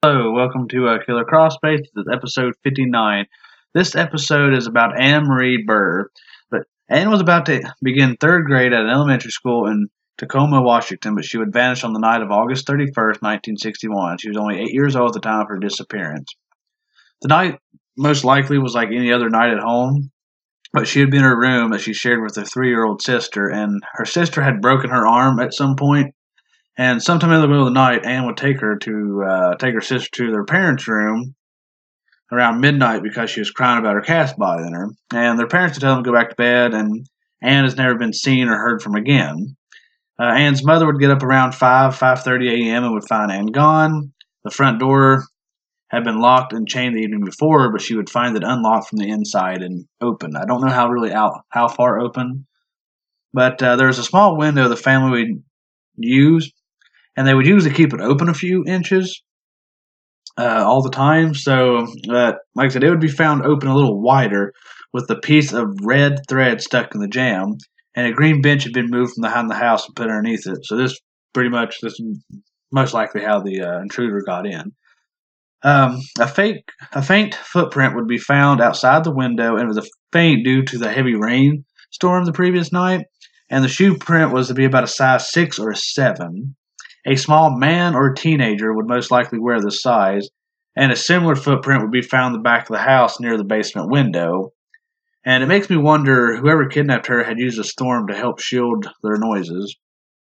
Hello, welcome to Killer Crossface. This is episode 59. This episode is about Anne Marie Burr. But Anne was about to begin third grade at an elementary school in Tacoma, Washington, but she would vanish on the night of August 31st, 1961. She was only 8 years old at the time of her disappearance. The night most likely was like any other night at home, but she had been in her room that she shared with her 3-year-old sister, and her sister had broken her arm at some point. And sometime in the middle of the night, Anne would take her sister to their parents' room around midnight because she was crying about her cat's bothering her. And their parents would tell them to go back to bed, and Anne has never been seen or heard from again. Anne's mother would get up around 5:30 a.m. and would find Anne gone. The front door had been locked and chained the evening before, but she would find it unlocked from the inside and open. I don't know how far open, but there was a small window the family would use, and they would usually keep it open a few inches all the time. So, like I said, it would be found open a little wider with a piece of red thread stuck in the jamb, and a green bench had been moved from behind the house and put underneath it. So this is most likely how the intruder got in. A faint footprint would be found outside the window, and it was a faint due to the heavy rain storm the previous night. And the shoe print was to be about a size 6 or a 7. A small man or a teenager would most likely wear this size, and a similar footprint would be found in the back of the house near the basement window. And it makes me wonder whoever kidnapped her had used a storm to help shield their noises.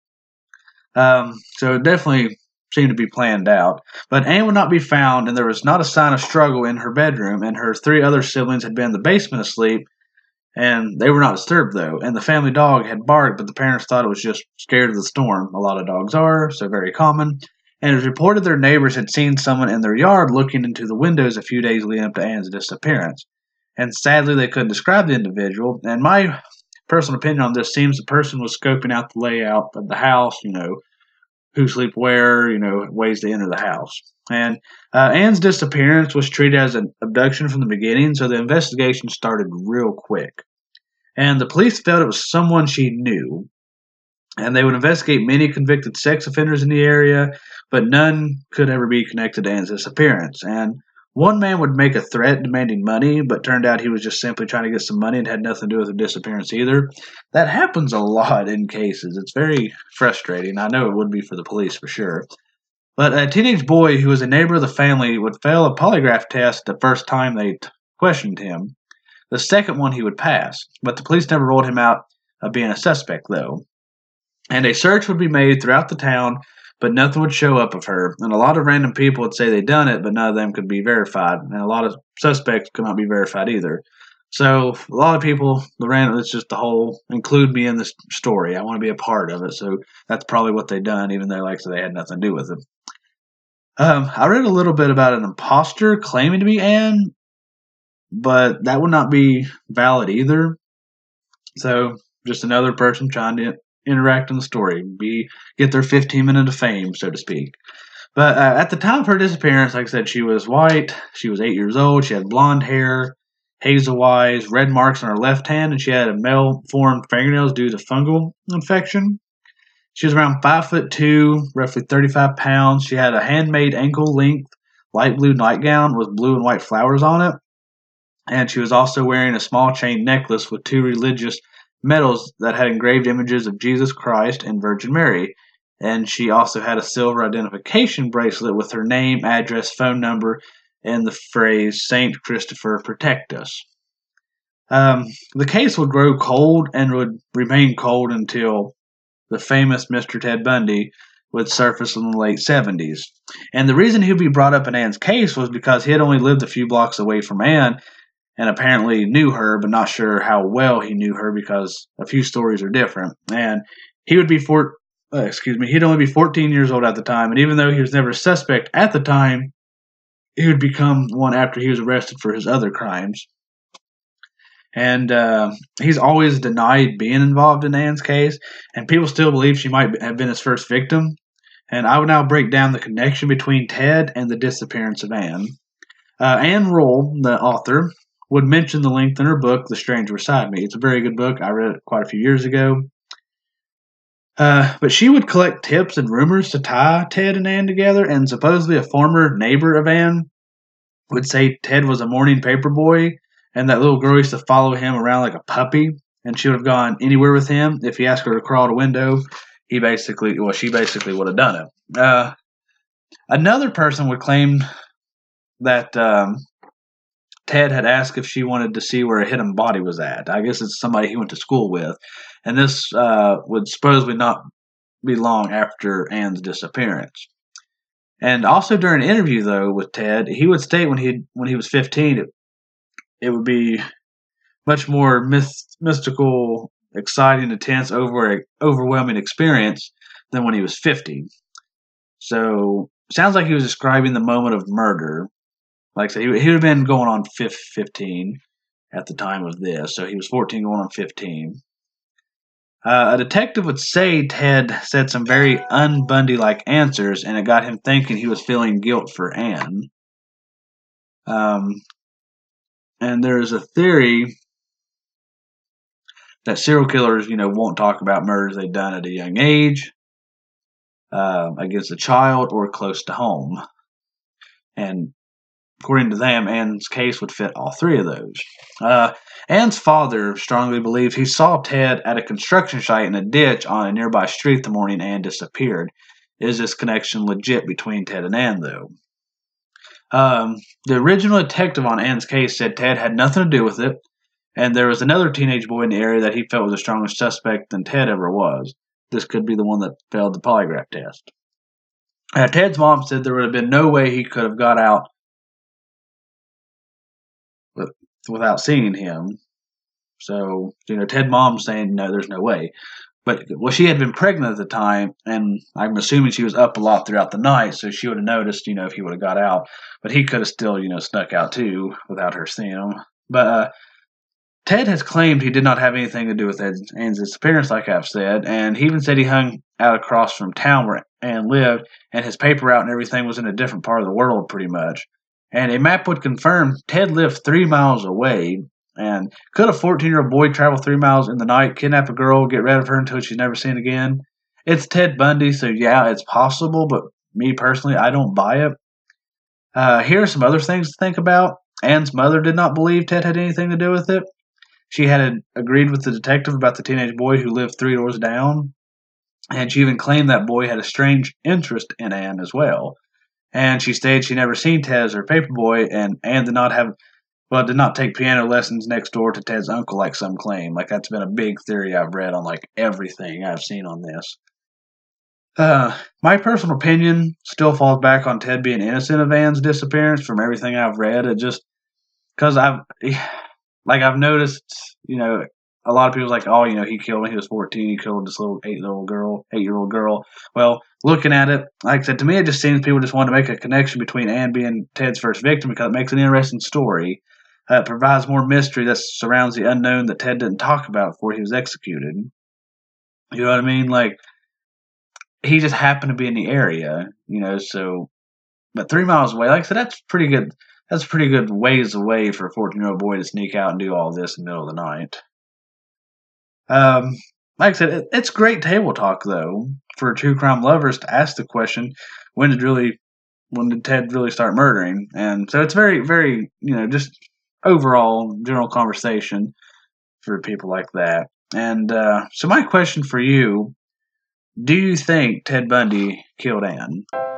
So it definitely seemed to be planned out. But Anne would not be found, and there was not a sign of struggle in her bedroom, and her 3 other siblings had been in the basement asleep, and they were not disturbed, though. And the family dog had barked, but the parents thought it was just scared of the storm. A lot of dogs are, so very common. And it was reported their neighbors had seen someone in their yard looking into the windows a few days leading up to Anne's disappearance. And sadly, they couldn't describe the individual. And my personal opinion on this seems the person was scoping out the layout of the house, who sleep where, ways to enter the house. And Anne's disappearance was treated as an abduction from the beginning, so the investigation started real quick. And the police felt it was someone she knew, and they would investigate many convicted sex offenders in the area, but none could ever be connected to Anne's disappearance. And one man would make a threat demanding money, but turned out he was just simply trying to get some money and had nothing to do with her disappearance either. That happens a lot in cases. It's very frustrating. I know it would be for the police for sure. But a teenage boy who was a neighbor of the family would fail a polygraph test the first time they questioned him. The second one he would pass, but the police never ruled him out of being a suspect, though. And a search would be made throughout the town, but nothing would show up of her. And a lot of random people would say they'd done it, but none of them could be verified. And a lot of suspects could not be verified either. So a lot of people, it's just the whole include me in this story. I want to be a part of it. So that's probably what they done, even though, like I said, they had nothing to do with it. I read a little bit about an imposter claiming to be Anne, but that would not be valid either. So just another person trying to interact in the story, get their 15 minutes of fame, so to speak. But at the time of her disappearance, like I said, she was white. She was 8 years old. She had blonde hair, hazel eyes, red marks on her left hand, and she had malformed fingernails due to fungal infection. She was around 5'2", roughly 35 pounds. She had a handmade ankle-length light blue nightgown with blue and white flowers on it. And she was also wearing a small chain necklace with 2 religious medals that had engraved images of Jesus Christ and Virgin Mary. And she also had a silver identification bracelet with her name, address, phone number, and the phrase, Saint Christopher Protect Us. The case would grow cold and would remain cold until the famous Mr. Ted Bundy would surface in the late 70s. And the reason he would be brought up in Anne's case was because he had only lived a few blocks away from Anne and apparently knew her, but not sure how well he knew her because a few stories are different. And he would be he'd only be 14 years old at the time, and even though he was never a suspect at the time, he would become one after he was arrested for his other crimes. And he's always denied being involved in Anne's case, and people still believe she might have been his first victim. And I will now break down the connection between Ted and the disappearance of Anne. Anne Rule, the author, would mention the length in her book, The Stranger Beside Me. It's a very good book. I read it quite a few years ago. But she would collect tips and rumors to tie Ted and Ann together, and supposedly a former neighbor of Ann would say Ted was a morning paper boy, and that little girl used to follow him around like a puppy, and she would have gone anywhere with him. If he asked her to crawl out a window, she basically would have done it. Another person would claim that Ted had asked if she wanted to see where a hidden body was at. I guess it's somebody he went to school with, and this would supposedly not be long after Ann's disappearance. And also during an interview though with Ted, he would state when he was 15, it would be much more mystical, exciting, intense, overwhelming experience than when he was 50. So sounds like he was describing the moment of murder. Like I said, he would have been going on 15 at the time of this, so he was 14 going on 15. A detective would say Ted said some very un-Bundy like answers, and it got him thinking he was feeling guilt for Ann. Um, and there's a theory that serial killers, won't talk about murders they've done at a young age, against a child, or close to home. And according to them, Ann's case would fit all three of those. Ann's father strongly believes he saw Ted at a construction site in a ditch on a nearby street the morning Ann disappeared. Is this connection legit between Ted and Ann, though? The original detective on Ann's case said Ted had nothing to do with it, and there was another teenage boy in the area that he felt was a stronger suspect than Ted ever was. This could be the one that failed the polygraph test. Ted's mom said there would have been no way he could have got out without seeing him. So, Ted's mom's saying, no, there's no way. But, she had been pregnant at the time, and I'm assuming she was up a lot throughout the night, so she would have noticed, if he would have got out. But he could have still, snuck out too without her seeing him. But Ted has claimed he did not have anything to do with Ann's disappearance, like I've said, and he even said he hung out across from town where Ann lived, and his paper route and everything was in a different part of the world, pretty much. And a map would confirm Ted lived 3 miles away. And could a 14-year-old boy travel 3 miles in the night, kidnap a girl, get rid of her until she's never seen again? It's Ted Bundy, so yeah, it's possible, but me personally, I don't buy it. Here are some other things to think about. Ann's mother did not believe Ted had anything to do with it. She had agreed with the detective about the teenage boy who lived 3 doors down, and she even claimed that boy had a strange interest in Ann as well. And she stated she never seen Ted as her paper boy, and Ann did not take piano lessons next door to Ted's uncle like some claim. Like, that's been a big theory I've read on, like, everything I've seen on this. My personal opinion still falls back on Ted being innocent of Ann's disappearance from everything I've read. It just, because I've noticed, a lot of people like, oh, he killed when he was 14. He killed this little 8-year-old girl. Well, looking at it, like I said, to me, it just seems people just want to make a connection between Ann being Ted's first victim because it makes an interesting story. It provides more mystery that surrounds the unknown that Ted didn't talk about before he was executed. You know what I mean? Like, he just happened to be in the area, so, but 3 miles away, like I said, that's pretty good. That's a pretty good ways away for a 14-year-old boy to sneak out and do all this in the middle of the night. Like I said, it's great table talk, though, for true crime lovers to ask the question, when did Ted really start murdering? And so it's very, very, just overall general conversation for people like that. And so my question for you, do you think Ted Bundy killed Ann?